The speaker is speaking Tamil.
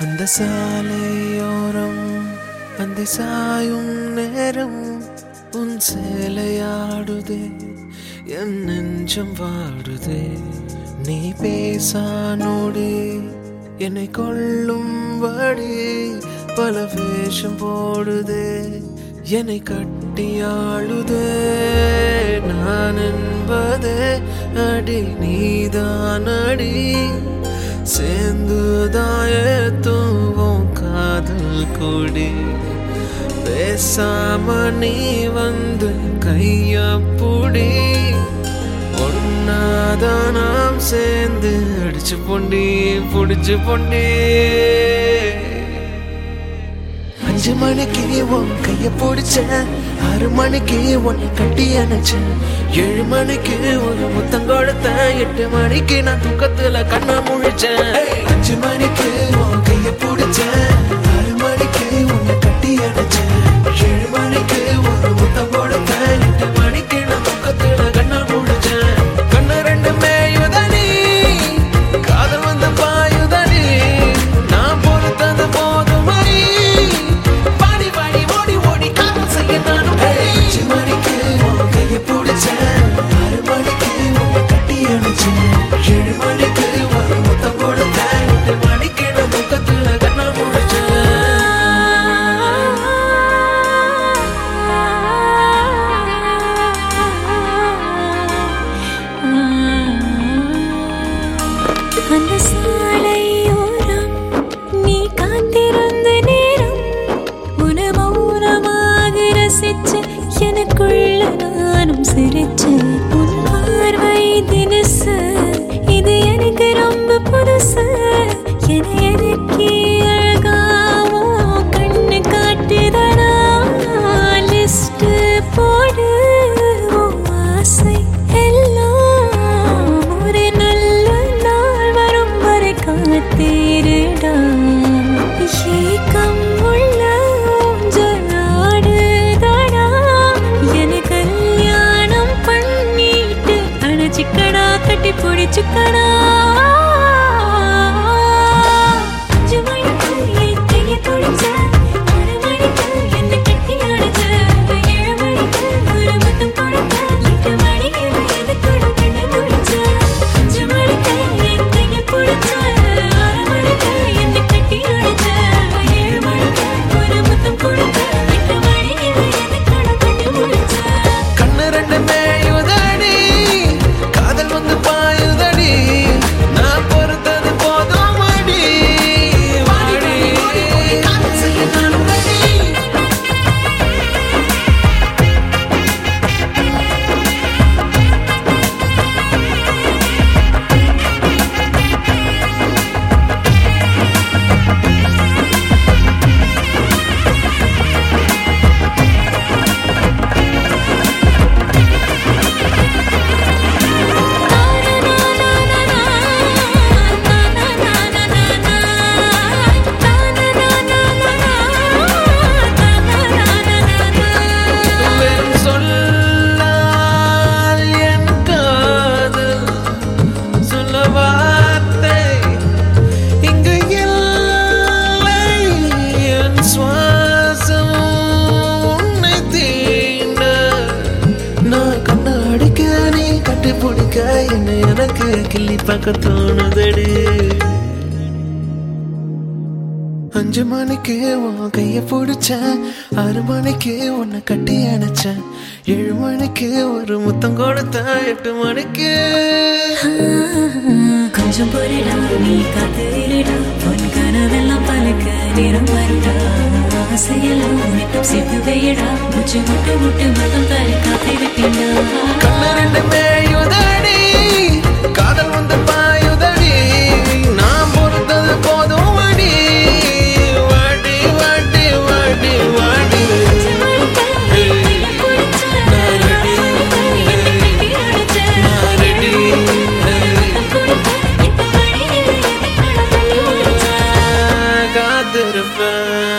அந்த சாலையோரம் அந்த சாயும் நேரம் உன் சேலையாடுதே என் நெஞ்சம் வாடுதே நீ பேசானோடி என்னை கொள்ளும்படி பல வேஷம் போடுதே என்னை கட்டியாளுதே நான் என்பதே அடி நீதான் அடி சேர்ந்துதாய தூவும் காதல் கொடி பேசாம நீ வந்து கையப்புடி ஒன்னாதான் நாம் சேர்ந்து அடிச்சு பொண்டி புடிச்சு பொண்டி 5 மணிக்கு உன் கைய பிடிச்சேன் 6 மணிக்கு உன்னை கட்டி அணைச்சேன் 7 மணிக்கு ஒரு முத்தம் கொடுத்தேன் 8 மணிக்கு நான் தூக்கத்துல கண்ணை முழிச்சேன் 5 மணிக்கு உன் கைய பிடிச்சேன் 6 மணிக்கு உன்னை கட்டி அணைச்சேன் 7 மணிக்கு ஒரு முத்தம் கொடுத்தேன் 8 மணிக்கு நான் தூக்கத்துல கண்ணை முழிச்சேன் கண்ணு ரெண்டு மேயுதனி காதல் வந்து பாயுதனி நான் பொறுத்தது போதும் அந்த சாலையோரம் நீ காத்திருந்த நேரம் உன மௌனமாக ரசிச்சு எனக்குள்ள நானும் சிரிச்சேன் உன் பார்வை தினசு இது எனக்கு ரொம்ப புதுசு என எனக்கு அழகாவோ கண்ணு காட்டுதடா லிஸ்ட் போடு ஆசை எல்லாம் ஒரு நல்ல நாள் வரும் வரை காத்திருடா ஏக்கம் உள்ள ஜனாடுதடா என கல்யாணம் பண்ணிட்டு அணைச்சிக்கடா கட்டி பிடிச்சுக்கடா என்ன எனக்கு கிள்ளி பார்க்க தோணுதடி 5 மணிக்கு உன் கைய பிடிச்சேன் 6 மணிக்கு உன்னை கட்டி அணைச்சேன் 7 மணிக்கு ஒரு முத்தம் கொடுத்தேன் 8 மணிக்கு கொஞ்சம் பொருடா நீ காத்திருடா பொன் கனவெல்லாம் பழக்க நேரம் வருடா ஆசையெல்லாம் உனக்கும் சேர்த்து வையடா முச்சு முட்டு முட்டு மதம் தர காத்திருக்கேன்டா கண்ணு ரெண்டு மேயுதடி காதல் வந்து பாயுதடி நான் பொறுத்தது போதும் வாடி வாடி வாடி வாடி வாடி காத்திருப்பேன்